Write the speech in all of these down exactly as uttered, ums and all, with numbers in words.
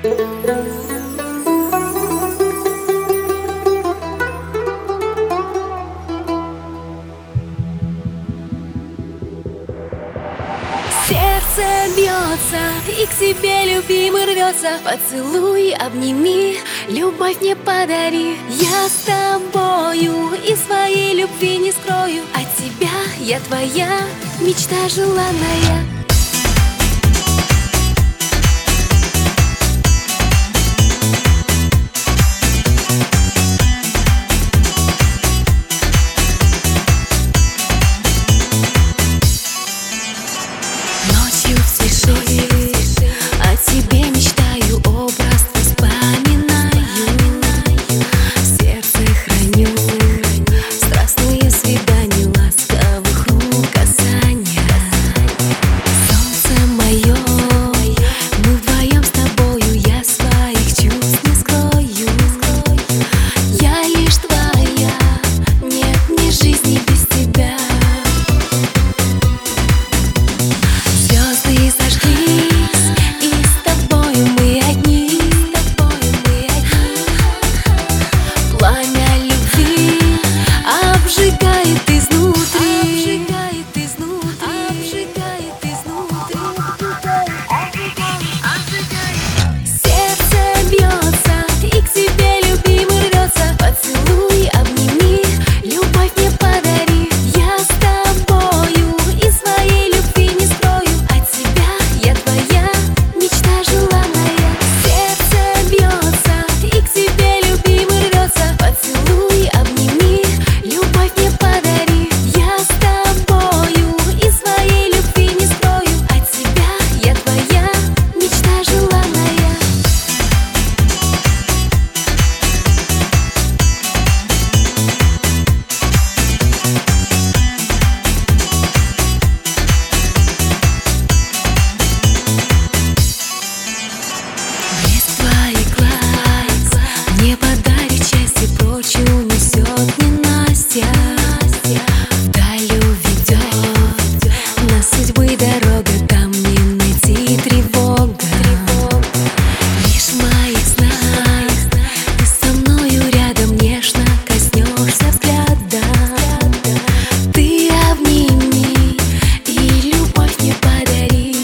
Сердце бьется, и к тебе любимый рвется. Поцелуй, обними, любовь мне подари. Я с тобою и своей любви не скрою. От тебя я твоя, мечта желанная. О тебе мечтаю, образ вспоминаю, в сердце храню страстные свидания, ласковых рук касания. Солнце мое, мы вдвоем с тобою, я своих чувств не скрою. Я лишь твоя, нет мне жизни без тебя. Звезды зажглись, и с тобою мы одни. Пламя любви обжигает изнутри, обжигает изнутри, обжигает изнутри. Сердце бьется, и к тебе любимый рвется. Поцелуй, обними, любовь мне подари. Я с тобою и своей любви не скрою. От тебя я твоя, мечта желанная. Сердце бьется, и к тебе любимый рвется. Поцелуй, обними, любовь мне подари. Я с тобою и своей любви не скрою. От тебя я твоя, мечта желанная. Блеск твоих глаз мне подарит счастье, прочь унесет ненастья. Вдаль уведет нас судьбы дорога, там не найти тревога. Лишь в моих снах ты со мною рядом, нежно коснешься взгляда. Ты обними и любовь мне подари.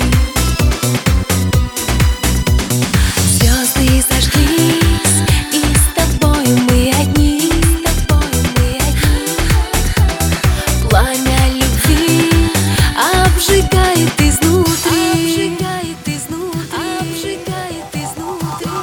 Звезды зажглись, и с тобою мы одни. Пламя любви обжигает изнутри, обжигает изнутри, обжигает изнутри.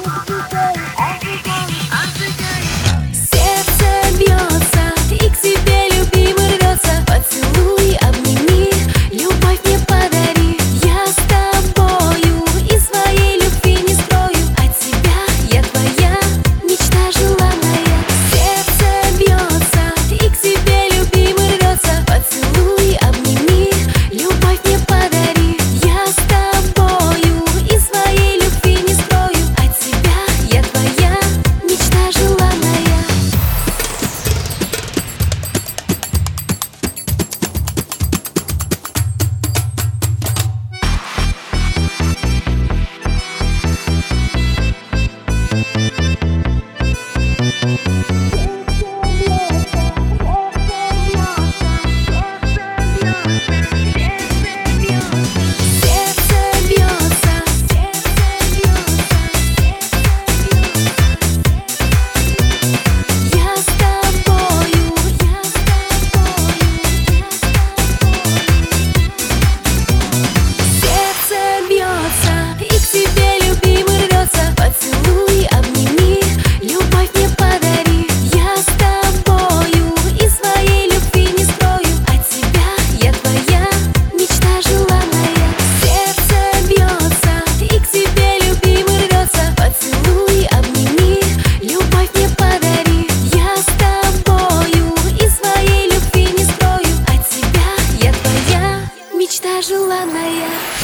Сердце бьется, и к тебе любимый рвется. Поцелуй, обними, любовь мне подари. Я с тобою и своей любви не скрою. От тебя я твоя, мечта желанная. Сердце бьется, и к тебе любимый рвется. Поцелуй, обними, любовь мне подари. Я с тобою и своей любви не скрою. От тебя я твоя, мечта желанная. Сердце бьется, я с тобою, я с тобою. Сердце бьется, и к тебе любимый рвется. Поцелуй, обними, любовь мне подари. Я с тобою и своей любви не скрою. От тебя я твоя, мечта желанная. Сердце бьется, и к тебе любимый рвется. Поцелуй, обними, любовь мне подари. Я с тобою и своей любви не скрою. От тебя я твоя, мечта желанная.